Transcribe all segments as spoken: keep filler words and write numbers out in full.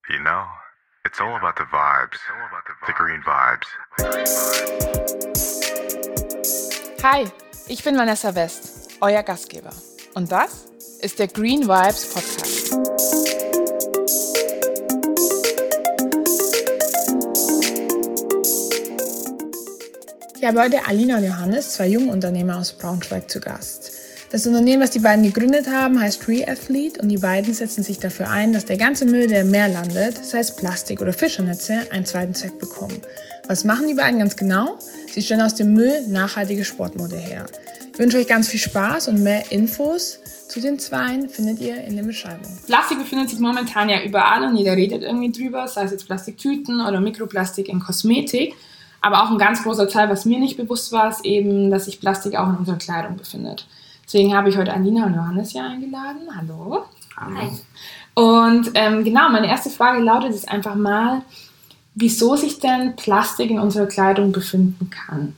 You know, it's all about the vibes, the green vibes. Hi, ich bin Vanessa West, euer Gastgeber. Und das ist der Green Vibes Podcast. Ich habe heute Alina und Johannes, zwei junge Unternehmer aus Braunschweig, zu Gast. Das Unternehmen, das die beiden gegründet haben, heißt Reathlete und die beiden setzen sich dafür ein, dass der ganze Müll, der im Meer landet, sei es Plastik oder Fischernetze, einen zweiten Zweck bekommen. Was machen die beiden ganz genau? Sie stellen aus dem Müll nachhaltige Sportmode her. Ich wünsche euch ganz viel Spaß und mehr Infos zu den Zweien findet ihr in der Beschreibung. Plastik befindet sich momentan ja überall und jeder redet irgendwie drüber, sei es jetzt Plastiktüten oder Mikroplastik in Kosmetik. Aber auch ein ganz großer Teil, was mir nicht bewusst war, ist eben, dass sich Plastik auch in unserer Kleidung befindet. Deswegen habe ich heute Alina und Johannes hier eingeladen. Hallo. Hi. Und ähm, genau, meine erste Frage lautet jetzt einfach mal, wieso sich denn Plastik in unserer Kleidung befinden kann?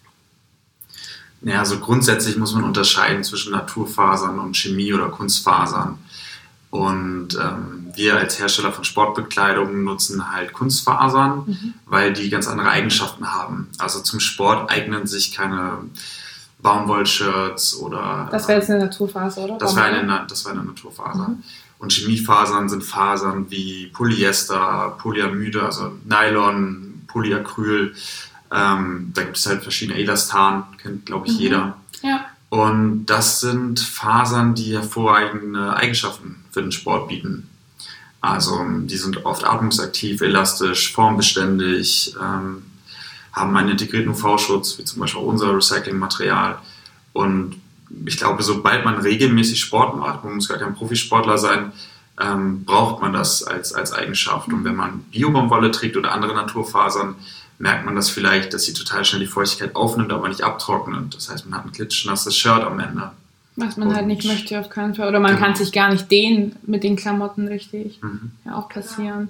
Ja, also grundsätzlich muss man unterscheiden zwischen Naturfasern und Chemie- oder Kunstfasern. Und ähm, wir als Hersteller von Sportbekleidung nutzen halt Kunstfasern, mhm. weil die ganz andere Eigenschaften haben. Also zum Sport eignen sich keine Baumwollshirts oder... Das wäre jetzt eine Naturfaser, oder? Das wäre eine, das wäre eine Naturfaser. Mhm. Und Chemiefasern sind Fasern wie Polyester, Polyamide, also Nylon, Polyacryl. Ähm, da gibt es halt verschiedene Elastan, kennt glaube ich mhm. jeder. Ja. Und das sind Fasern, die hervorragende Eigenschaften für den Sport bieten. Also die sind oft atmungsaktiv, elastisch, formbeständig, ähm, haben einen integrierten U V-Schutz, wie zum Beispiel unser Recyclingmaterial. Und ich glaube, sobald man regelmäßig Sport macht, man muss gar kein Profisportler sein, ähm, braucht man das als, als Eigenschaft. Und wenn man Biobaumwolle trägt oder andere Naturfasern, merkt man das vielleicht, dass sie total schnell die Feuchtigkeit aufnimmt, aber nicht abtrocknet. Das heißt, man hat ein klitschnasses Shirt am Ende. Was man Und halt nicht möchte auf keinen Fall. Oder man genau. kann sich gar nicht dehnen mit den Klamotten richtig. Mhm. Ja, auch passieren.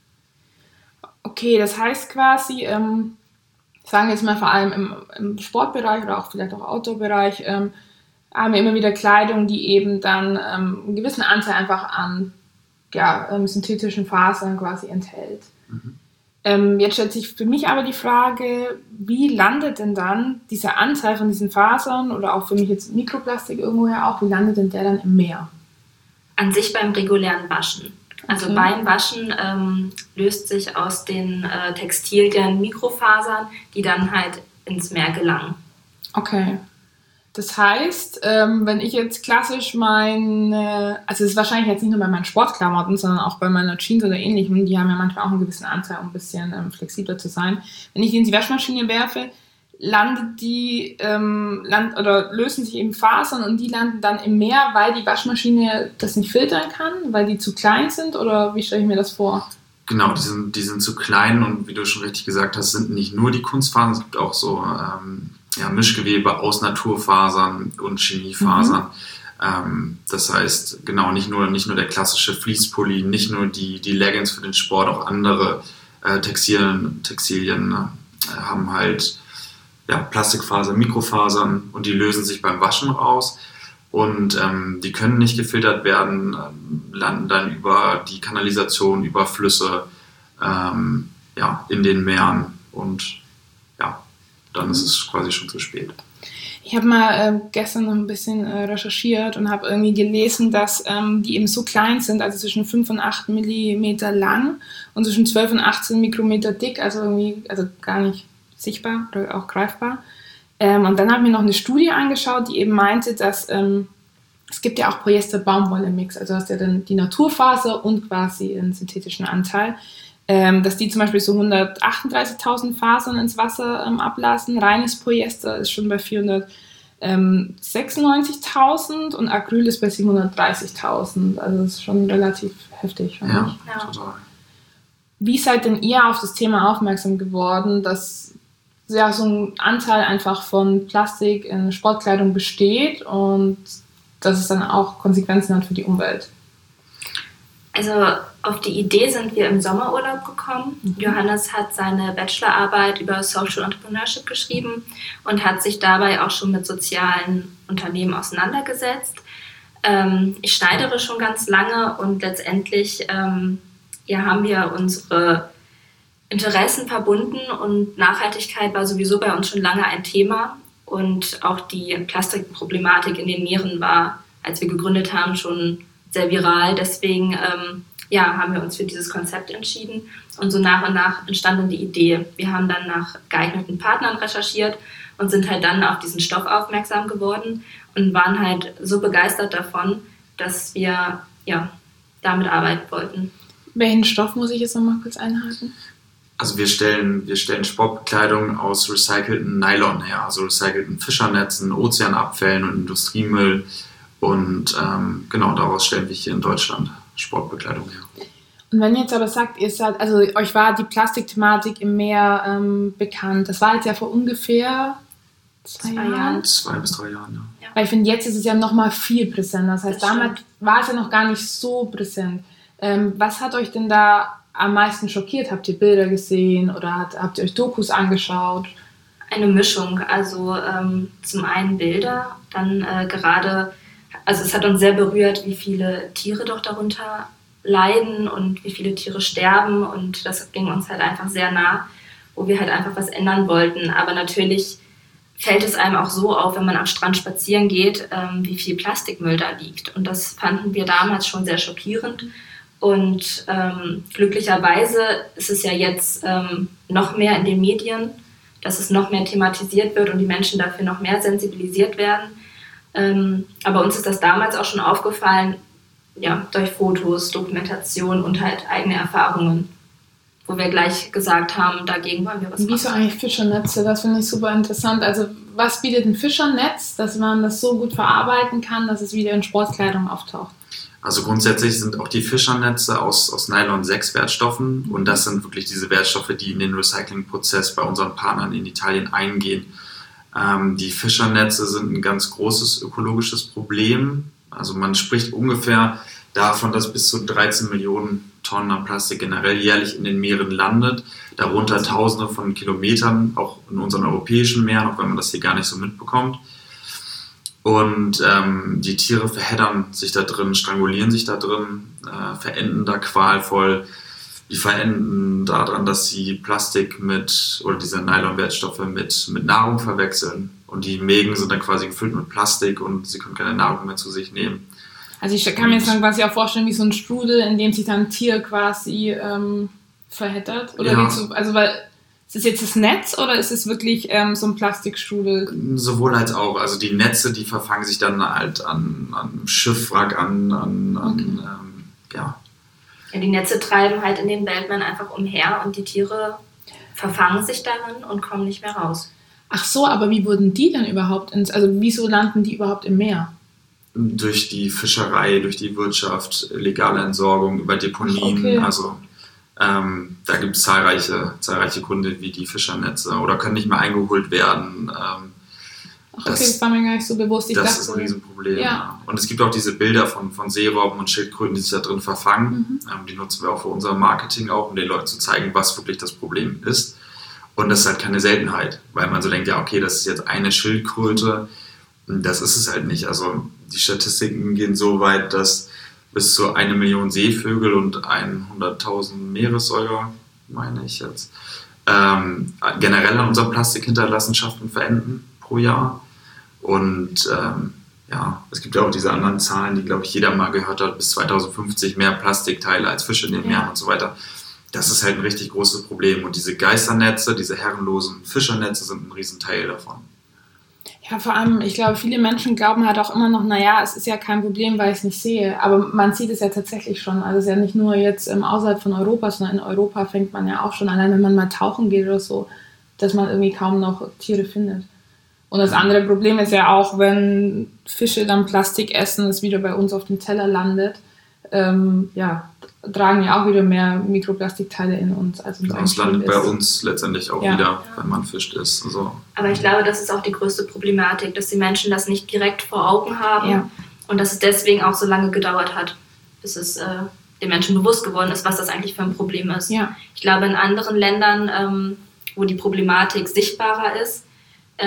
Okay, das heißt quasi, ähm, sagen wir jetzt mal vor allem im, im Sportbereich oder auch vielleicht auch Outdoor-Bereich, ähm, haben wir immer wieder Kleidung, die eben dann ähm, einen gewissen Anteil einfach an ja, ähm, synthetischen Fasern quasi enthält. Mhm. Ähm, jetzt stellt sich für mich aber die Frage, wie landet denn dann dieser Anteil von diesen Fasern oder auch für mich jetzt Mikroplastik irgendwoher auch, wie landet denn der dann im Meer? An sich beim regulären Waschen. Also okay. beim Waschen ähm, löst sich aus den äh, Textilien Mikrofasern, die dann halt ins Meer gelangen. Okay. Das heißt, ähm, wenn ich jetzt klassisch meine, also es ist wahrscheinlich jetzt nicht nur bei meinen Sportklamotten, sondern auch bei meiner Jeans oder ähnlichem, die haben ja manchmal auch einen gewissen Anteil, um ein bisschen ähm, flexibler zu sein. Wenn ich die in die Waschmaschine werfe, landet die, ähm, land, oder lösen sich eben Fasern und die landen dann im Meer, weil die Waschmaschine das nicht filtern kann, weil die zu klein sind, oder wie stelle ich mir das vor? Genau, die sind, die sind zu klein und wie du schon richtig gesagt hast, sind nicht nur die Kunstfasern, es gibt auch so ähm, ja, Mischgewebe aus Naturfasern und Chemiefasern. Mhm. Ähm, das heißt, genau, nicht nur, nicht nur der klassische Fleece-Pulli, nicht nur die, die Leggings für den Sport, auch andere äh, Textilien, Textilien äh, haben halt ja, Plastikfasern, Mikrofasern und die lösen sich beim Waschen raus und ähm, die können nicht gefiltert werden, äh, landen dann über die Kanalisation, über Flüsse ähm, ja, in den Meeren und ja, dann ist es quasi schon zu spät. Ich habe mal äh, gestern noch ein bisschen äh, recherchiert und habe irgendwie gelesen, dass ähm, die eben so klein sind, also zwischen fünf und acht Millimeter lang und zwischen zwölf und achtzehn Mikrometer dick, also irgendwie, also gar nicht sichtbar oder auch greifbar. Ähm, und dann habe ich mir noch eine Studie angeschaut, die eben meinte, dass ähm, es gibt ja auch Polyester-Baumwolle-Mix, also hast ja dann die Naturfaser und quasi einen synthetischen Anteil, ähm, dass die zum Beispiel so hundertachtunddreißigtausend Fasern ins Wasser ähm, ablassen. Reines Polyester ist schon bei vierhundertsechsundneunzigtausend und Acryl ist bei siebenhundertdreißigtausend. Also das ist schon relativ heftig. Ja, ja, total. Wie seid denn ihr auf das Thema aufmerksam geworden, dass ja so ein Anteil einfach von Plastik in Sportkleidung besteht und dass es dann auch Konsequenzen hat für die Umwelt? Also auf die Idee sind wir im Sommerurlaub gekommen. Mhm. Johannes hat seine Bachelorarbeit über Social Entrepreneurship geschrieben und hat sich dabei auch schon mit sozialen Unternehmen auseinandergesetzt. Ähm, ich schneidere schon ganz lange und letztendlich ähm, ja, haben wir unsere Interessen verbunden und Nachhaltigkeit war sowieso bei uns schon lange ein Thema und auch die Plastikproblematik in den Meeren war, als wir gegründet haben, schon sehr viral. Deswegen ähm, ja, haben wir uns für dieses Konzept entschieden und so nach und nach entstand dann die Idee. Wir haben dann nach geeigneten Partnern recherchiert und sind halt dann auf diesen Stoff aufmerksam geworden und waren halt so begeistert davon, dass wir ja, damit arbeiten wollten. Welchen Stoff muss ich jetzt noch mal kurz einhaken? Also wir stellen, wir stellen Sportbekleidung aus recycelten Nylon her, also recycelten Fischernetzen, Ozeanabfällen und Industriemüll. Und ähm, genau daraus stellen wir hier in Deutschland Sportbekleidung her. Und wenn ihr jetzt aber sagt, ihr seid, also euch war die Plastikthematik im Meer ähm, bekannt, das war jetzt ja vor ungefähr zwei, zwei Jahren? Zwei bis drei Jahren, ja. Weil ich finde, jetzt ist es ja noch mal viel präsenter. Das heißt, das damals war es ja noch gar nicht so präsent. Ähm, was hat euch denn da am meisten schockiert? Habt ihr Bilder gesehen oder hat, habt ihr euch Dokus angeschaut? Eine Mischung. Also ähm, zum einen Bilder, dann äh, gerade, also es hat uns sehr berührt, wie viele Tiere doch darunter leiden und wie viele Tiere sterben und das ging uns halt einfach sehr nah, wo wir halt einfach was ändern wollten. Aber natürlich fällt es einem auch so auf, wenn man am Strand spazieren geht, ähm, wie viel Plastikmüll da liegt. Und das fanden wir damals schon sehr schockierend. Und ähm, glücklicherweise ist es ja jetzt ähm, noch mehr in den Medien, dass es noch mehr thematisiert wird und die Menschen dafür noch mehr sensibilisiert werden. Ähm, aber uns ist das damals auch schon aufgefallen, ja, durch Fotos, Dokumentation und halt eigene Erfahrungen, wo wir gleich gesagt haben, dagegen wollen wir was machen. Wie so eigentlich Fischernetze, das finde ich super interessant. Also was bietet ein Fischernetz, dass man das so gut verarbeiten kann, dass es wieder in Sportkleidung auftaucht? Also grundsätzlich sind auch die Fischernetze aus, aus Nylon sechs Wertstoffen und das sind wirklich diese Wertstoffe, die in den Recyclingprozess bei unseren Partnern in Italien eingehen. Ähm, die Fischernetze sind ein ganz großes ökologisches Problem. Also man spricht ungefähr davon, dass bis zu dreizehn Millionen Tonnen an Plastik generell jährlich in den Meeren landet. Darunter Tausende von Kilometern, auch in unseren europäischen Meeren, auch wenn man das hier gar nicht so mitbekommt. Und ähm, die Tiere verheddern sich da drin, strangulieren sich da drin, äh, verenden da qualvoll. Die verenden daran, dass sie Plastik mit, oder diese Nylon-Wertstoffe mit, mit Nahrung verwechseln. Und die Mägen sind dann quasi gefüllt mit Plastik und sie können keine Nahrung mehr zu sich nehmen. Also ich kann mir jetzt dann quasi auch vorstellen, wie so ein Strudel, in dem sich dann ein Tier quasi ähm, verheddert. Oder ja. so, also weil, ist es jetzt das Netz oder ist es wirklich ähm, so ein Plastikstrudel? Sowohl als auch. Also die Netze, die verfangen sich dann halt an, an Schiffwrack, an, an, an okay. ähm, ja. Ja, die Netze treiben halt in den Weltmeeren einfach umher und die Tiere verfangen sich darin und kommen nicht mehr raus. Ach so, aber wie wurden die dann überhaupt ins, also wieso landen die überhaupt im Meer? Durch die Fischerei, durch die Wirtschaft, legale Entsorgung, über Deponien. Ach, okay. Also ähm, da gibt es zahlreiche, zahlreiche Gründe wie die Fischernetze oder können nicht mehr eingeholt werden. Ähm, Ach, das, okay, das war mir gar nicht so bewusst. Ich das dachte, ist ein Riesenproblem. Ja. Ja. Und es gibt auch diese Bilder von, von Seerobben und Schildkröten, die sich da drin verfangen. Mhm. Ähm, die nutzen wir auch für unser Marketing auch, um den Leuten zu zeigen, was wirklich das Problem ist. Und das ist halt keine Seltenheit, weil man so denkt, ja okay, das ist jetzt eine Schildkröte. Das ist es halt nicht. Also die Statistiken gehen so weit, dass bis zu eine Million Seevögel und hunderttausend Meeressäuger, meine ich jetzt, ähm, generell an unseren Plastikhinterlassenschaften verenden pro Jahr. Und ähm, ja, es gibt ja auch diese anderen Zahlen, die, glaube ich, jeder mal gehört hat, bis zweitausendfünfzig mehr Plastikteile als Fische in den Meeren ja. und so weiter. Das ist halt ein richtig großes Problem. Und diese Geisternetze, diese herrenlosen Fischernetze sind ein Riesenteil davon. Ja, vor allem, ich glaube, viele Menschen glauben halt auch immer noch, naja, es ist ja kein Problem, weil ich es nicht sehe. Aber man sieht es ja tatsächlich schon. Also es ist ja nicht nur jetzt ähm, außerhalb von Europa, sondern in Europa fängt man ja auch schon, allein wenn man mal tauchen geht oder so, dass man irgendwie kaum noch Tiere findet. Und das andere Problem ist ja auch, wenn Fische dann Plastik essen, es wieder bei uns auf dem Teller landet, ähm, ja, tragen ja auch wieder mehr Mikroplastikteile in uns. Als uns das landet bei uns letztendlich auch ja. wieder, ja. wenn man fischt ist. Also, Aber ich glaube, das ist auch die größte Problematik, dass die Menschen das nicht direkt vor Augen haben ja. und dass es deswegen auch so lange gedauert hat, bis es äh, den Menschen bewusst geworden ist, was das eigentlich für ein Problem ist. Ja. Ich glaube, in anderen Ländern, ähm, wo die Problematik sichtbarer ist,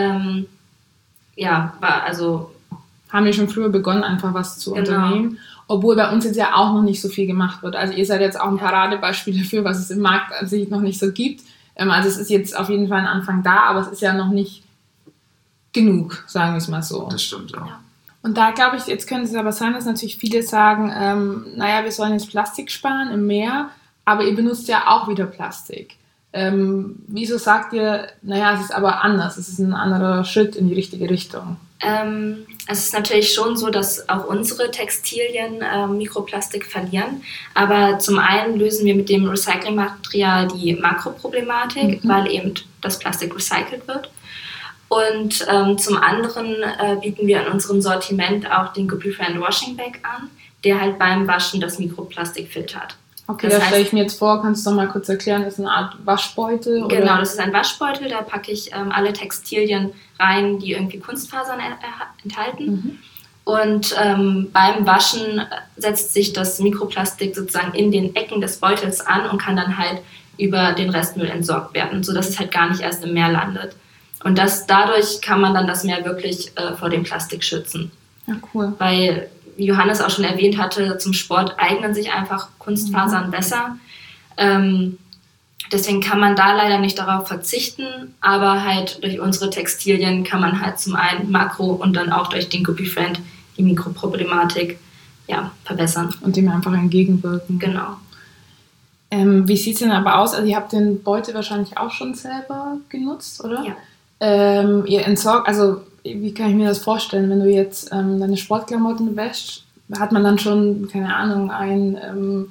ähm, ja, war also... haben wir schon früher begonnen, einfach was zu genau. unternehmen. Obwohl bei uns jetzt ja auch noch nicht so viel gemacht wird. Also ihr seid jetzt auch ein Paradebeispiel dafür, was es im Markt an sich noch nicht so gibt. Also es ist jetzt auf jeden Fall ein Anfang da, aber es ist ja noch nicht genug, sagen wir es mal so. Das stimmt, ja. Ja. Und da glaube ich, jetzt könnte es aber sein, dass natürlich viele sagen, ähm, naja, wir sollen jetzt Plastik sparen im Meer, aber ihr benutzt ja auch wieder Plastik. Ähm, wieso sagt ihr, naja, es ist aber anders, es ist ein anderer Schritt in die richtige Richtung? Ähm, es ist natürlich schon so, dass auch unsere Textilien äh, Mikroplastik verlieren, aber zum einen lösen wir mit dem Recyclingmaterial die Makroproblematik, mhm. weil eben das Plastik recycelt wird. Und ähm, zum anderen äh, bieten wir in unserem Sortiment auch den Guppy Friend Washing Bag an, der halt beim Waschen das Mikroplastik filtert. Okay, das, das stelle ich mir jetzt vor, kannst du noch mal kurz erklären, das ist eine Art Waschbeutel? Oder? Genau, das ist ein Waschbeutel, da packe ich ähm, alle Textilien rein, die irgendwie Kunstfasern er- er- enthalten. Mhm. Und ähm, beim Waschen setzt sich das Mikroplastik sozusagen in den Ecken des Beutels an und kann dann halt über den Restmüll entsorgt werden, sodass es halt gar nicht erst im Meer landet. Und das, dadurch kann man dann das Meer wirklich äh, vor dem Plastik schützen. Ja, cool. Weil, wie Johannes auch schon erwähnt hatte, zum Sport eignen sich einfach Kunstfasern mhm. besser. Ähm, deswegen kann man da leider nicht darauf verzichten, aber halt durch unsere Textilien kann man halt zum einen Makro und dann auch durch den Guppy Friend die Mikroproblematik ja, verbessern. Und dem einfach entgegenwirken. Genau. Ähm, wie sieht es denn aber aus? Also ihr habt den Beutel wahrscheinlich auch schon selber genutzt, oder? Ja. Ähm, ihr entsorgt, also wie kann ich mir das vorstellen, wenn du jetzt ähm, deine Sportklamotten wäschst, hat man dann schon, keine Ahnung, einen ähm,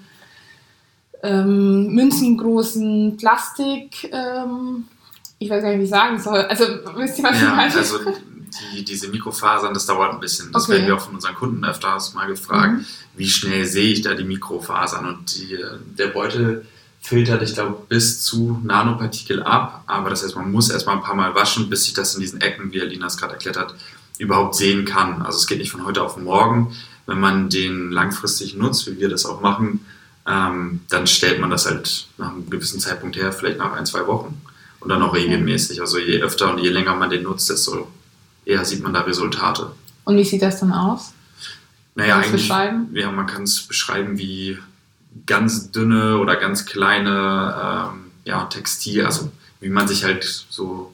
ähm, münzengroßen Plastik, ähm, ich weiß gar nicht, wie ich sagen soll, also wisst ihr, was ja, ich meine? Also die, diese Mikrofasern, das dauert ein bisschen, das okay. werden wir auch von unseren Kunden öfters mal gefragt, mhm. wie schnell sehe ich da die Mikrofasern und die, der Beutel filtert, ich glaube, bis zu Nanopartikel ab, aber das heißt, man muss erstmal ein paar Mal waschen, bis sich das in diesen Ecken, wie Alina es gerade erklärt hat, überhaupt sehen kann. Also es geht nicht von heute auf morgen. Wenn man den langfristig nutzt, wie wir das auch machen, ähm, dann stellt man das halt nach einem gewissen Zeitpunkt her, vielleicht nach ein, zwei Wochen und dann auch regelmäßig. Also je öfter und je länger man den nutzt, desto eher sieht man da Resultate. Und wie sieht das dann aus? Naja, Kannst du eigentlich, beschreiben? Ja, man kann es beschreiben wie ganz dünne oder ganz kleine ähm, ja, Textil, also wie man sich halt so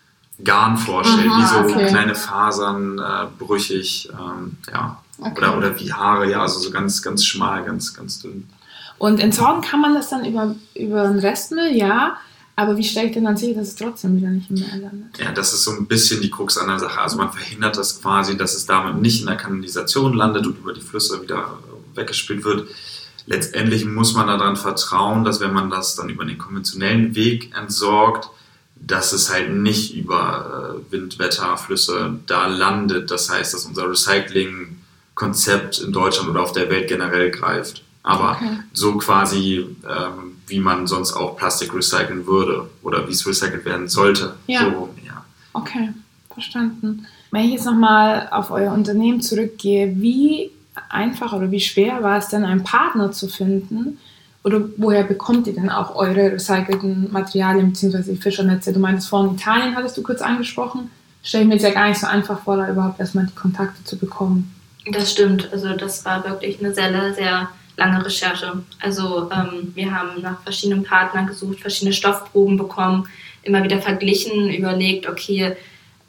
Garn vorstellt, Aha, wie so okay. kleine Fasern, äh, brüchig, ähm, ja, Okay. oder, oder wie Haare, ja, also so ganz, ganz schmal, ganz, ganz dünn. Und entsorgen kann man das dann über, über den Restmüll, ja, aber wie stelle ich denn dann sicher, dass es trotzdem wieder nicht im Meer landet? Ja, das ist so ein bisschen die Krux an der Sache. Also man verhindert das quasi, dass es damit nicht in der Kanalisation landet und über die Flüsse wieder weggespült wird. Letztendlich muss man daran vertrauen, dass wenn man das dann über den konventionellen Weg entsorgt, dass es halt nicht über Wind, Wetter, Flüsse da landet. Das heißt, dass unser Recycling-Konzept in Deutschland oder auf der Welt generell greift. Aber okay. so quasi, ähm, wie man sonst auch Plastik recyceln würde oder wie es recycelt werden sollte. Ja. So, ja. Okay, verstanden. Wenn ich jetzt nochmal auf euer Unternehmen zurückgehe, wie einfach oder wie schwer war es denn, einen Partner zu finden? Oder woher bekommt ihr denn auch eure recycelten Materialien bzw. Fischernetze? Du meintest vorhin, Italien hattest du kurz angesprochen. Stelle ich mir jetzt ja gar nicht so einfach vor, da überhaupt erstmal die Kontakte zu bekommen. Das stimmt. Also das war wirklich eine sehr, sehr lange Recherche. Also ähm, wir haben nach verschiedenen Partnern gesucht, verschiedene Stoffproben bekommen, immer wieder verglichen, überlegt, okay,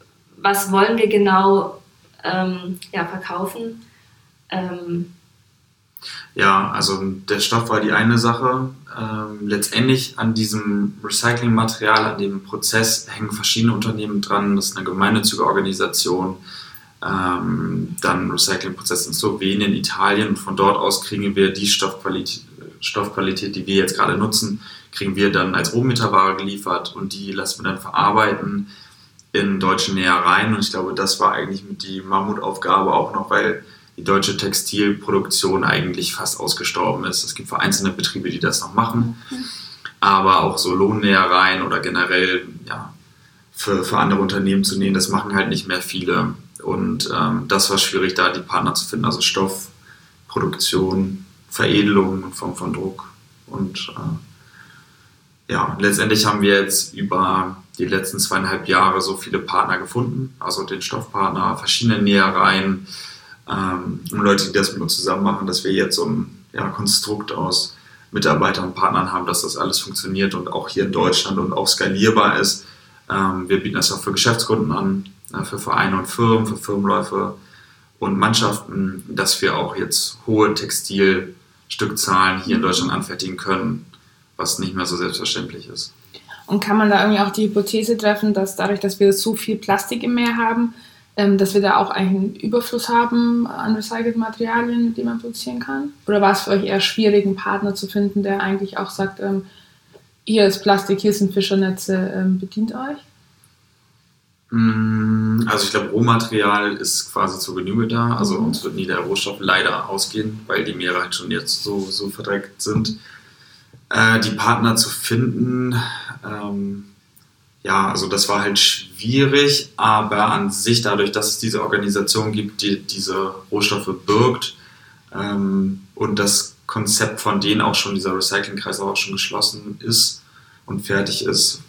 was wollen wir genau ähm, ja, verkaufen? Ähm, Ja, also der Stoff war die eine Sache. Ähm, letztendlich an diesem Recyclingmaterial, an dem Prozess hängen verschiedene Unternehmen dran. Das ist eine gemeinnützige Organisation. Ähm, dann Recyclingprozess in Slowenien, Italien. Und von dort aus kriegen wir die Stoffqualität, Stoffqualität, die wir jetzt gerade nutzen, kriegen wir dann als Rohmeterware geliefert und die lassen wir dann verarbeiten in deutsche Nähereien. Und ich glaube, das war eigentlich mit die Mammutaufgabe auch noch, weil die deutsche Textilproduktion eigentlich fast ausgestorben ist. Es gibt vereinzelte Betriebe, die das noch machen, mhm. aber auch so Lohnnähereien oder generell ja, für, für andere Unternehmen zu nähen, das machen halt nicht mehr viele. Und ähm, das war schwierig, da die Partner zu finden, also Stoff, Produktion, Veredelung in Form von Druck. Und äh, ja, letztendlich haben wir jetzt über die letzten zweieinhalb Jahre so viele Partner gefunden, also den Stoffpartner, verschiedene Nähereien, ähm, und Leute, die das mit uns zusammen machen, dass wir jetzt so ein ja, Konstrukt aus Mitarbeitern und Partnern haben, dass das alles funktioniert und auch hier in Deutschland und auch skalierbar ist. Ähm, wir bieten das auch für Geschäftskunden an, äh, für Vereine und Firmen, für Firmenläufe und Mannschaften, dass wir auch jetzt hohe Textilstückzahlen hier in Deutschland anfertigen können, was nicht mehr so selbstverständlich ist. Und kann man da irgendwie auch die Hypothese treffen, dass dadurch, dass wir so viel Plastik im Meer haben, ähm, dass wir da auch eigentlich einen Überfluss haben an recycelten Materialien, mit denen man produzieren kann? Oder war es für euch eher schwierig, einen Partner zu finden, der eigentlich auch sagt, ähm, hier ist Plastik, hier sind Fischernetze, ähm, bedient euch? Also ich glaube, Rohmaterial ist quasi zur Genüge da. Also mhm. uns wird nie der Rohstoff leider ausgehen, weil die Meere halt schon jetzt so, so verdreckt sind. Äh, die Partner zu finden, ähm, ja, also das war halt schwierig, aber an sich dadurch, dass es diese Organisation gibt, die diese Rohstoffe birgt ähm, und das Konzept von denen auch schon, dieser Recyclingkreis auch schon geschlossen ist und fertig ist,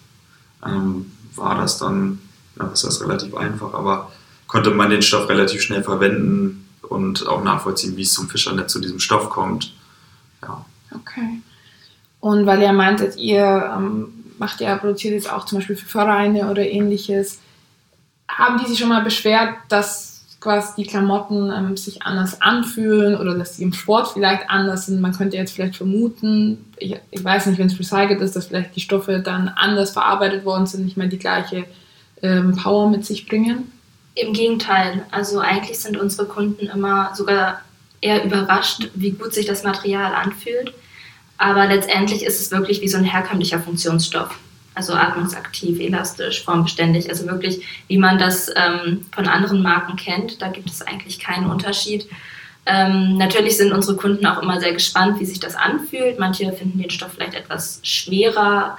ähm, war das dann, ja, das ist relativ einfach, aber konnte man den Stoff relativ schnell verwenden und auch nachvollziehen, wie es zum Fischernetz zu diesem Stoff kommt. Ja. Okay. Und weil ihr meintet, ihr ähm, macht ja, produziert jetzt auch zum Beispiel für Vereine oder ähnliches, haben die sich schon mal beschwert, dass quasi die Klamotten ähm, sich anders anfühlen oder dass die im Sport vielleicht anders sind? Man könnte jetzt vielleicht vermuten, ich, ich weiß nicht, wenn es recycelt ist, dass vielleicht die Stoffe dann anders verarbeitet worden sind, nicht mehr die gleiche ähm, Power mit sich bringen? Im Gegenteil, also eigentlich sind unsere Kunden immer sogar eher überrascht, wie gut sich das Material anfühlt. Aber letztendlich ist es wirklich wie so ein herkömmlicher Funktionsstoff. Also atmungsaktiv, elastisch, formbeständig. Also wirklich, wie man das ähm, von anderen Marken kennt. Da gibt es eigentlich keinen Unterschied. Ähm, natürlich sind unsere Kunden auch immer sehr gespannt, wie sich das anfühlt. Manche finden den Stoff vielleicht etwas schwerer.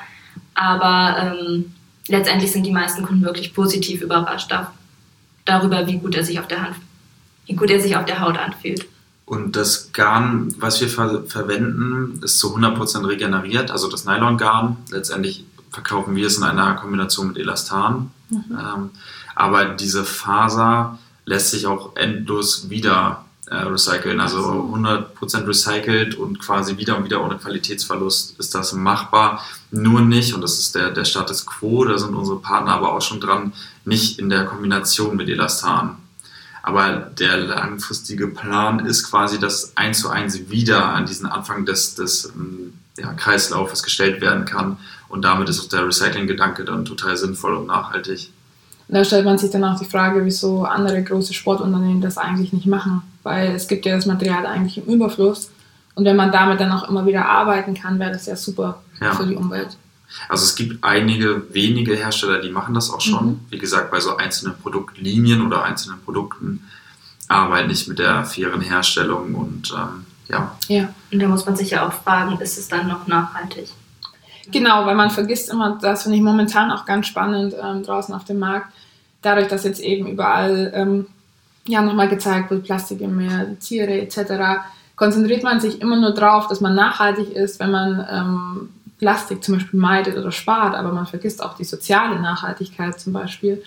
Aber ähm, letztendlich sind die meisten Kunden wirklich positiv überrascht da, darüber, wie gut er sich auf der Hand, wie gut er sich auf der Haut anfühlt. Und das Garn, was wir ver- verwenden, ist zu hundert Prozent regeneriert, also das Nylongarn. Letztendlich verkaufen wir es in einer Kombination mit Elastan. Mhm. Ähm, aber diese Faser lässt sich auch endlos wieder äh, recyceln. Also hundert Prozent recycelt und quasi wieder und wieder ohne Qualitätsverlust ist das machbar. Nur nicht, und das ist der, der Status quo, da sind unsere Partner aber auch schon dran, nicht in der Kombination mit Elastan. Aber der langfristige Plan ist quasi, dass eins zu eins wieder an diesen Anfang des, des ja, Kreislaufes gestellt werden kann. Und damit ist auch der Recycling-Gedanke dann total sinnvoll und nachhaltig. Da stellt man sich dann auch die Frage, wieso andere große Sportunternehmen das eigentlich nicht machen. Weil es gibt ja das Material eigentlich im Überfluss. Und wenn man damit dann auch immer wieder arbeiten kann, wäre das ja super ja. für die Umwelt. Also es gibt einige wenige Hersteller, die machen das auch schon. Mhm. Wie gesagt, bei so einzelnen Produktlinien oder einzelnen Produkten arbeiten nicht mit der fairen Herstellung und ähm, ja. Ja, und da muss man sich ja auch fragen, ist es dann noch nachhaltig? Genau, weil man vergisst immer, das finde ich momentan auch ganz spannend ähm, draußen auf dem Markt, dadurch, dass jetzt eben überall ähm, ja nochmal gezeigt wird, Plastik im Meer, Tiere et cetera, konzentriert man sich immer nur drauf, dass man nachhaltig ist, wenn man ähm, Plastik zum Beispiel meidet oder spart, aber man vergisst auch die soziale Nachhaltigkeit zum Beispiel,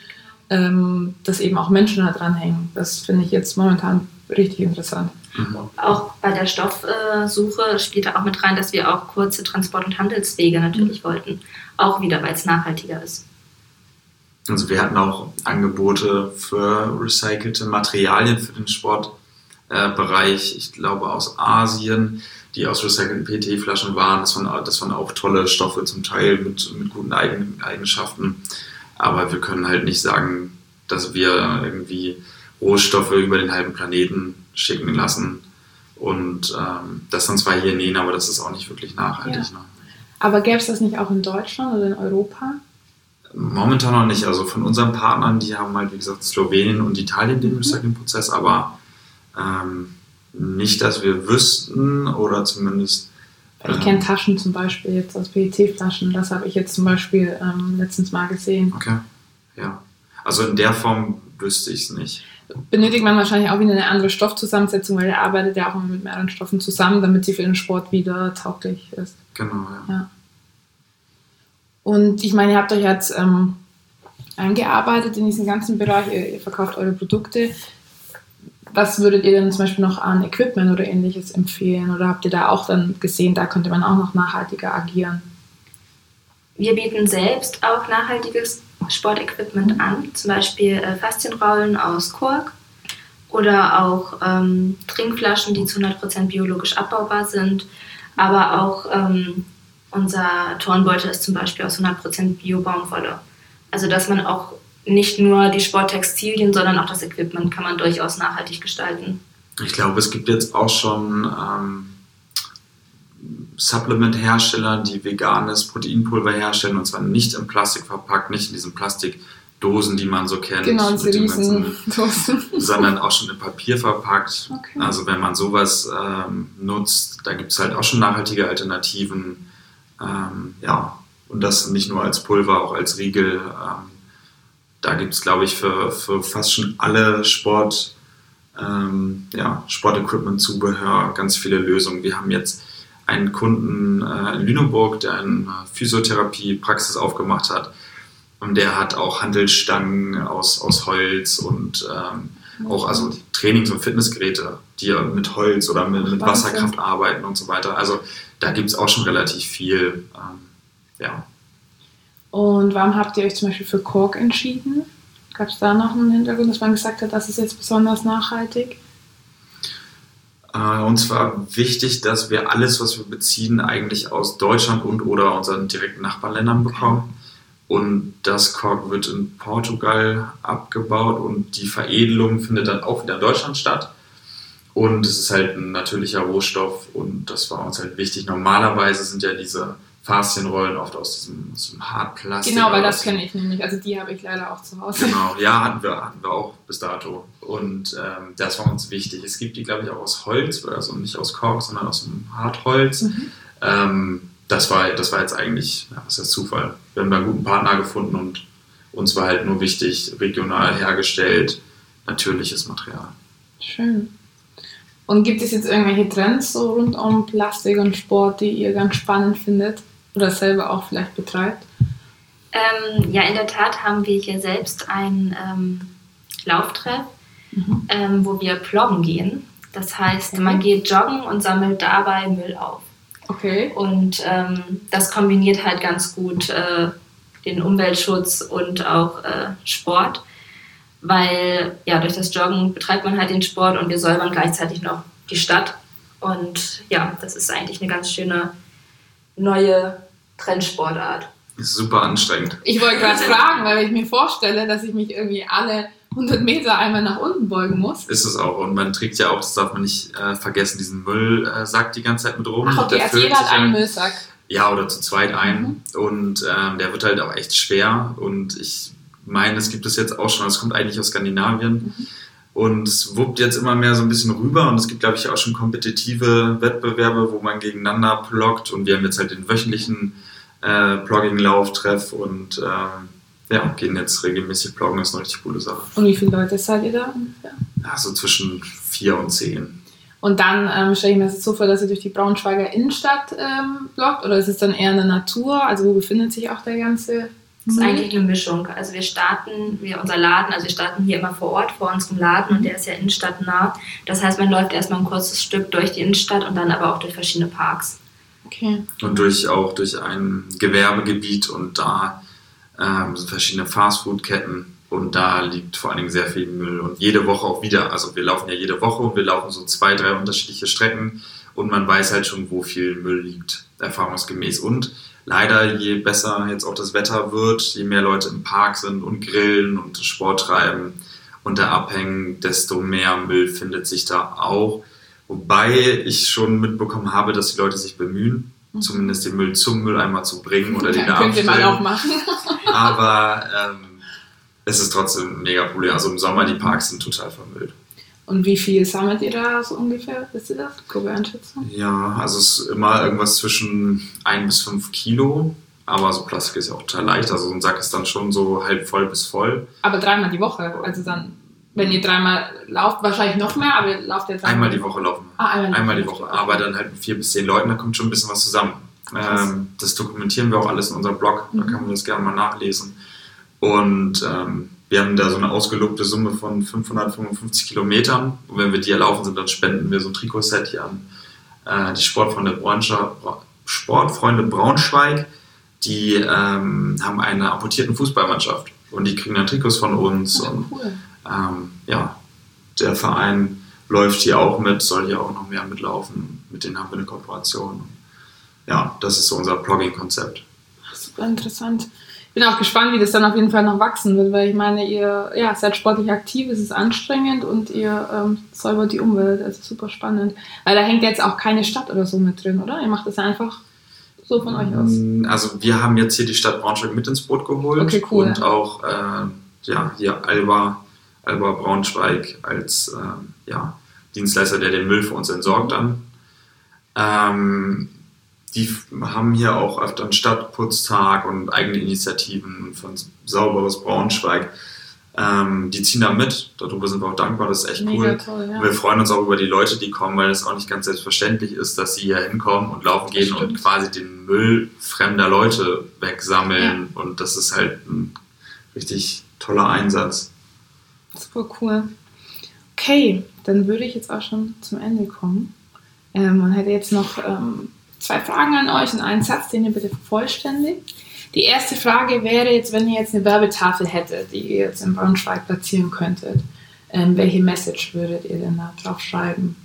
ähm, dass eben auch Menschen da dranhängen. Das finde ich jetzt momentan richtig interessant. Mhm. Auch bei der Stoffsuche spielt da auch mit rein, dass wir auch kurze Transport- und Handelswege natürlich mhm. wollten. Auch wieder, weil es nachhaltiger ist. Also wir hatten auch Angebote für recycelte Materialien für den Sportbereich, äh, ich glaube aus Asien, die aus recycelten P E T-Flaschen waren. Das waren, das waren auch tolle Stoffe zum Teil mit, mit guten Eigen, Eigenschaften. Aber wir können halt nicht sagen, dass wir irgendwie Rohstoffe über den halben Planeten schicken lassen und ähm, das dann zwar hier nähen, aber das ist auch nicht wirklich nachhaltig. Ja. Ne? Aber gäbe es das nicht auch in Deutschland oder in Europa? Momentan noch nicht. Also von unseren Partnern, die haben halt, wie gesagt, Slowenien und Italien den Recycling-Prozess, aber ähm, nicht, dass wir wüssten oder zumindest... Ich kenne Taschen zum Beispiel jetzt aus P E T-Flaschen, das habe ich jetzt zum Beispiel ähm, letztens mal gesehen. Okay, ja. Also in der Form wüsste ich es nicht. Benötigt man wahrscheinlich auch wieder eine andere Stoffzusammensetzung, weil der arbeitet ja auch immer mit mehreren Stoffen zusammen, damit sie für den Sport wieder tauglich ist. Genau, ja. ja. Und ich meine, ihr habt euch jetzt ähm, eingearbeitet in diesen ganzen Bereich, ihr, ihr verkauft eure Produkte. was würdet ihr denn zum Beispiel noch an Equipment oder ähnliches empfehlen? Oder habt ihr da auch dann gesehen, da könnte man auch noch nachhaltiger agieren? Wir bieten selbst auch nachhaltiges Sportequipment an, zum Beispiel äh, Faszienrollen aus Kork oder auch ähm, Trinkflaschen, die zu hundert Prozent biologisch abbaubar sind, aber auch ähm, unser Turnbeutel ist zum Beispiel aus hundert Prozent Bio-Baumwolle. Also dass man auch nicht nur die Sporttextilien, sondern auch das Equipment kann man durchaus nachhaltig gestalten. Ich glaube, es gibt jetzt auch schon ähm, Supplement-Hersteller, die veganes Proteinpulver herstellen, und zwar nicht in Plastik verpackt, nicht in diesen Plastikdosen, die man so kennt, genau, diese mit riesen Dosen, sondern auch schon in Papier verpackt. Okay. Also wenn man sowas ähm, nutzt, da gibt es halt auch schon nachhaltige Alternativen. Ähm, ja, und das nicht nur als Pulver, auch als Riegel. Ähm, da gibt es, glaube ich, für, für fast schon alle Sport, ähm, ja, Sportequipment-Zubehör ganz viele Lösungen. Wir haben jetzt einen Kunden äh, in Lüneburg, der eine Physiotherapie-Praxis aufgemacht hat, und der hat auch Hantelstangen aus, aus Holz und ähm, auch also Trainings- und Fitnessgeräte, die ja mit Holz oder mit, mit Wasserkraft arbeiten und so weiter. Also da gibt es auch schon relativ viel. Ähm, ja. Und warum habt ihr euch zum Beispiel für Kork entschieden? Gab es da noch einen Hintergrund, dass man gesagt hat, das ist jetzt besonders nachhaltig? Äh, uns war wichtig, dass wir alles, was wir beziehen, eigentlich aus Deutschland und oder unseren direkten Nachbarländern bekommen. Und das Kork wird in Portugal abgebaut und die Veredelung findet dann auch wieder in Deutschland statt. Und es ist halt ein natürlicher Rohstoff und das war uns halt wichtig. Normalerweise sind ja diese Faszienrollen oft aus diesem, aus diesem Hartplastik. Genau, weil das kenne ich nämlich. Also die habe ich leider auch zu Hause. Genau, ja, hatten wir, hatten wir auch bis dato. Und ähm, das war uns wichtig. Es gibt die, glaube ich, auch aus Holz, also nicht aus Kork, sondern aus dem Hartholz. Mhm. Ähm, das, war, das war jetzt eigentlich, ja, was ist Zufall. Wir haben da einen guten Partner gefunden und uns war halt nur wichtig, regional hergestellt, natürliches Material. Schön. Und gibt es jetzt irgendwelche Trends so rund um Plastik und Sport, die ihr ganz spannend findet oder selber auch vielleicht betreibt? Ähm, ja, in der Tat haben wir hier selbst einen ähm, Lauftreff, mhm. ähm, wo wir ploggen gehen. Das heißt, okay. man geht joggen und sammelt dabei Müll auf. Okay. Und ähm, das kombiniert halt ganz gut äh, den Umweltschutz und auch äh, Sport. Weil ja, durch das Joggen betreibt man halt den Sport und wir säubern gleichzeitig noch die Stadt. Und ja, das ist eigentlich eine ganz schöne neue Trendsportart. Ist super anstrengend. Ich wollte gerade fragen, weil ich mir vorstelle, dass ich mich irgendwie alle hundert Meter einmal nach unten beugen muss. Ist es auch. Und man trägt ja auch, das darf man nicht äh, vergessen, diesen Müllsack die ganze Zeit mit rum. Ach okay, also jeder hat einen Müllsack. Ja, oder zu zweit einen. Mhm. Und ähm, der wird halt auch echt schwer. Und ich meine, das gibt es jetzt auch schon. Das kommt eigentlich aus Skandinavien. Mhm. Und es wuppt jetzt immer mehr so ein bisschen rüber. Und es gibt, glaube ich, auch schon kompetitive Wettbewerbe, wo man gegeneinander ploggt. Und wir haben jetzt halt den wöchentlichen äh, Plogging-Lauftreff und äh, ja, gehen jetzt regelmäßig ploggen. Das ist eine richtig coole Sache. Und wie viele Leute seid ihr da ungefähr? Ja, so zwischen vier und zehn. Und dann ähm, stelle ich mir das so vor, dass ihr durch die Braunschweiger Innenstadt ähm, bloggt? Oder ist es dann eher eine Natur? Also wo befindet sich auch der ganze... Das ist eigentlich eine Mischung. Also wir starten, wir, unser Laden, also wir starten hier immer vor Ort, vor unserem Laden und der ist ja innenstadtnah. Das heißt, man läuft erstmal ein kurzes Stück durch die Innenstadt und dann aber auch durch verschiedene Parks. Okay. Und durch, auch durch ein Gewerbegebiet und da ähm, sind verschiedene Fastfood-Ketten und da liegt vor allen Dingen sehr viel Müll und jede Woche auch wieder. Also wir laufen ja jede Woche und wir laufen so zwei, drei unterschiedliche Strecken und man weiß halt schon, wo viel Müll liegt, erfahrungsgemäß. Und leider, je besser jetzt auch das Wetter wird, je mehr Leute im Park sind und grillen und Sport treiben und da abhängen, desto mehr Müll findet sich da auch. Wobei ich schon mitbekommen habe, dass die Leute sich bemühen, mhm. zumindest den Müll zum Mülleimer zu bringen oder den da abstellen. Können wir mal auch machen. Aber ähm, es ist trotzdem ein mega Problem. Also im Sommer, die Parks sind total vermüllt. Und wie viel sammelt ihr da so ungefähr? Wisst ihr das? Grobe Einschätzung? Ja, also es ist immer irgendwas zwischen ein bis fünf Kilo. Aber so Plastik ist ja auch total leicht. Also so ein Sack ist dann schon so halb voll bis voll. Aber dreimal die Woche? Also dann, wenn ihr dreimal lauft, wahrscheinlich noch mehr, aber ihr lauft jetzt einmal die Woche laufen. Ah, einmal, einmal die Woche. Aber dann halt mit vier bis zehn Leuten, da kommt schon ein bisschen was zusammen. Ähm, das dokumentieren wir auch alles in unserem Blog. Da kann man das gerne mal nachlesen. Und ähm, wir haben da so eine ausgelobte Summe von fünfhundertfünfundfünfzig Kilometern. Und wenn wir die erlaufen sind, dann spenden wir so ein Trikotset hier an äh, die Sportfreunde, Braunschweig, Sportfreunde Braunschweig. Die ähm, haben eine amputierten Fußballmannschaft und die kriegen dann Trikots von uns. Ja, und cool. ähm, ja, der Verein läuft hier auch mit, soll hier auch noch mehr mitlaufen. Mit denen haben wir eine Kooperation. Ja, das ist so unser Blogging-Konzept. Super interessant. Ich bin auch gespannt, wie das dann auf jeden Fall noch wachsen wird, weil ich meine, ihr ja, seid sportlich aktiv, es ist anstrengend und ihr ähm, säubert die Umwelt, das ist super spannend. Weil da hängt jetzt auch keine Stadt oder so mit drin, oder? Ihr macht das einfach so von euch aus. Also wir haben jetzt hier die Stadt Braunschweig mit ins Boot geholt. Okay, cool. Und auch äh, ja, hier Alba, Alba Braunschweig als äh, ja, Dienstleister, der den Müll für uns entsorgt dann. Ähm, Die haben hier auch öfter einen Stadtputztag und eigene Initiativen von Sauberes Braunschweig. Ähm, die ziehen da mit, darüber sind wir auch dankbar, das ist echt Mega cool. Toll, ja. Wir freuen uns auch über die Leute, die kommen, weil es auch nicht ganz selbstverständlich ist, dass sie hier hinkommen und laufen gehen und quasi den Müll fremder Leute wegsammeln. Ja. Und das ist halt ein richtig toller Einsatz. Super cool. Okay, dann würde ich jetzt auch schon zum Ende kommen. Ähm, man hätte jetzt noch ähm, zwei Fragen an euch und einen Satz, den ihr bitte vervollständigt. Die erste Frage wäre jetzt, wenn ihr jetzt eine Werbetafel hättet, die ihr jetzt in Braunschweig platzieren könntet, ähm, welche Message würdet ihr denn da drauf schreiben?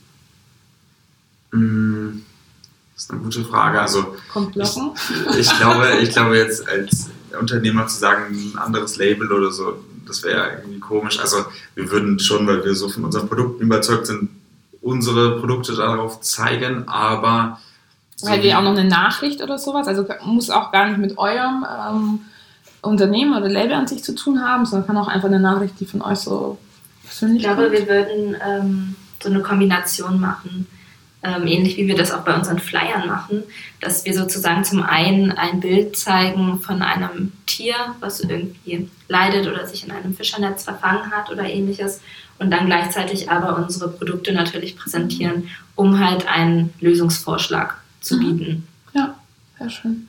Das ist eine gute Frage. Also Kommt Glocken? Ich, ich, glaube, ich glaube jetzt als Unternehmer zu sagen, ein anderes Label oder so, das wäre irgendwie komisch. Also wir würden schon, weil wir so von unseren Produkten überzeugt sind, unsere Produkte darauf zeigen, aber so hättet ihr auch noch eine Nachricht oder sowas? Also muss auch gar nicht mit eurem ähm, Unternehmen oder Label an sich zu tun haben, sondern kann auch einfach eine Nachricht, die von euch so persönlich Ich glaube, kommt. wir würden ähm, so eine Kombination machen, ähm, ähnlich wie wir das auch bei unseren Flyern machen, dass wir sozusagen zum einen ein Bild zeigen von einem Tier, was irgendwie leidet oder sich in einem Fischernetz verfangen hat oder ähnliches und dann gleichzeitig aber unsere Produkte natürlich präsentieren, um halt einen Lösungsvorschlag zu bieten. Ja, sehr schön.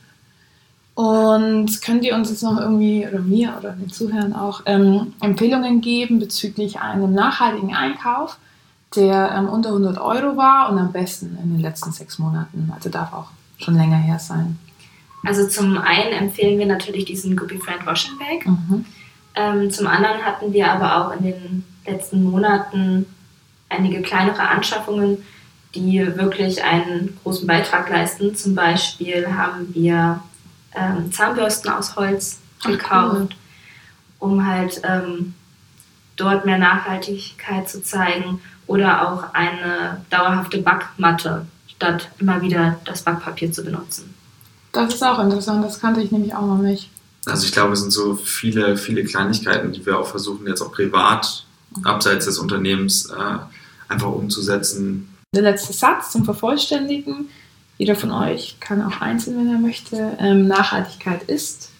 Und könnt ihr uns jetzt noch irgendwie, oder mir oder den Zuhörern auch, ähm, Empfehlungen geben bezüglich einem nachhaltigen Einkauf, der ähm, unter hundert Euro war und am besten in den letzten sechs Monaten, also darf auch schon länger her sein? Also zum einen empfehlen wir natürlich diesen Guppy Friend Washing Bag. Mhm. Ähm, zum anderen hatten wir aber auch in den letzten Monaten einige kleinere Anschaffungen, die wirklich einen großen Beitrag leisten. Zum Beispiel haben wir ähm, Zahnbürsten aus Holz gekauft, cool. um halt ähm, dort mehr Nachhaltigkeit zu zeigen, oder auch eine dauerhafte Backmatte, statt immer wieder das Backpapier zu benutzen. Das ist auch interessant, das kannte ich nämlich auch noch nicht. Also ich glaube, es sind so viele, viele Kleinigkeiten, die wir auch versuchen jetzt auch privat, abseits des Unternehmens, äh, einfach umzusetzen. Der letzte Satz zum Vervollständigen. Jeder von euch kann auch einzeln, wenn er möchte. Ähm, Nachhaltigkeit ist?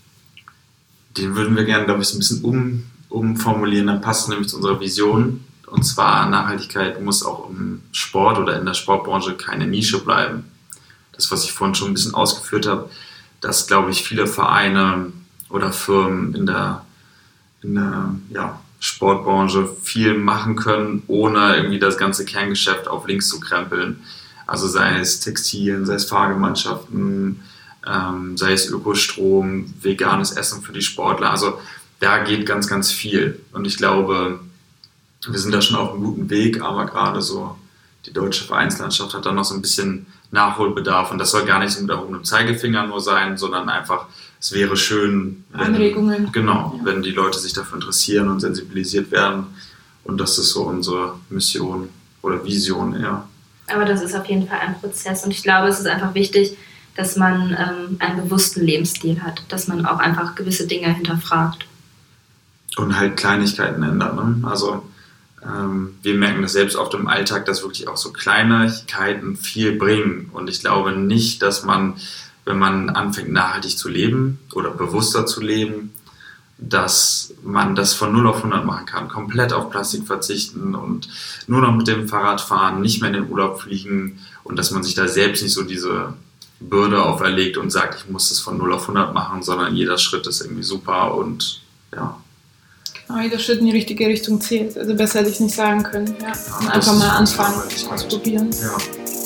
Den würden wir gerne, glaube ich, so ein bisschen um, umformulieren. Dann passt es nämlich zu unserer Vision. Und zwar, Nachhaltigkeit muss auch im Sport oder in der Sportbranche keine Nische bleiben. Das, was ich vorhin schon ein bisschen ausgeführt habe, dass, glaube ich, viele Vereine oder Firmen in der, in der ja, Sportbranche viel machen können, ohne irgendwie das ganze Kerngeschäft auf links zu krempeln. Also sei es Textilien, sei es Fahrgemeinschaften, ähm, sei es Ökostrom, veganes Essen für die Sportler. Also da geht ganz, ganz viel. Und ich glaube, wir sind da schon auf einem guten Weg, aber gerade so die deutsche Vereinslandschaft hat da noch so ein bisschen Nachholbedarf. Und das soll gar nicht so mit erhobenem Zeigefinger nur sein, sondern einfach, es wäre schön, wenn, Anregungen. Genau, ja. wenn die Leute sich dafür interessieren und sensibilisiert werden. Und das ist so unsere Mission oder Vision eher. Aber das ist auf jeden Fall ein Prozess. Und ich glaube, es ist einfach wichtig, dass man ähm, einen bewussten Lebensstil hat, dass man auch einfach gewisse Dinge hinterfragt. Und halt Kleinigkeiten ändert. Ne? Also ähm, wir merken das selbst oft im Alltag, dass wirklich auch so Kleinigkeiten viel bringen. Und ich glaube nicht, dass man, wenn man anfängt nachhaltig zu leben oder bewusster zu leben, dass man das von null auf hundert machen kann. Komplett auf Plastik verzichten und nur noch mit dem Fahrrad fahren, nicht mehr in den Urlaub fliegen und dass man sich da selbst nicht so diese Bürde auferlegt und sagt, ich muss das von null auf hundert machen, sondern jeder Schritt ist irgendwie super und ja, Aber jeder Schritt in die richtige Richtung zählt. Also besser hätte ich es nicht sagen können. Ja. Ja, Und das einfach ist mal schon anfangen, so, ausprobieren. Ja.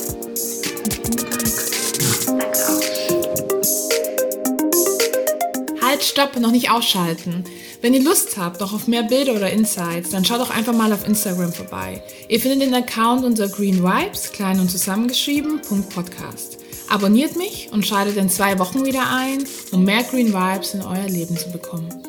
Halt, stopp, noch nicht ausschalten. Wenn ihr Lust habt, noch auf mehr Bilder oder Insights, dann schaut doch einfach mal auf Instagram vorbei. Ihr findet den Account unter Green Vibes, klein und zusammengeschrieben, Podcast. Abonniert mich und schaltet in zwei Wochen wieder ein, um mehr Green Vibes in euer Leben zu bekommen.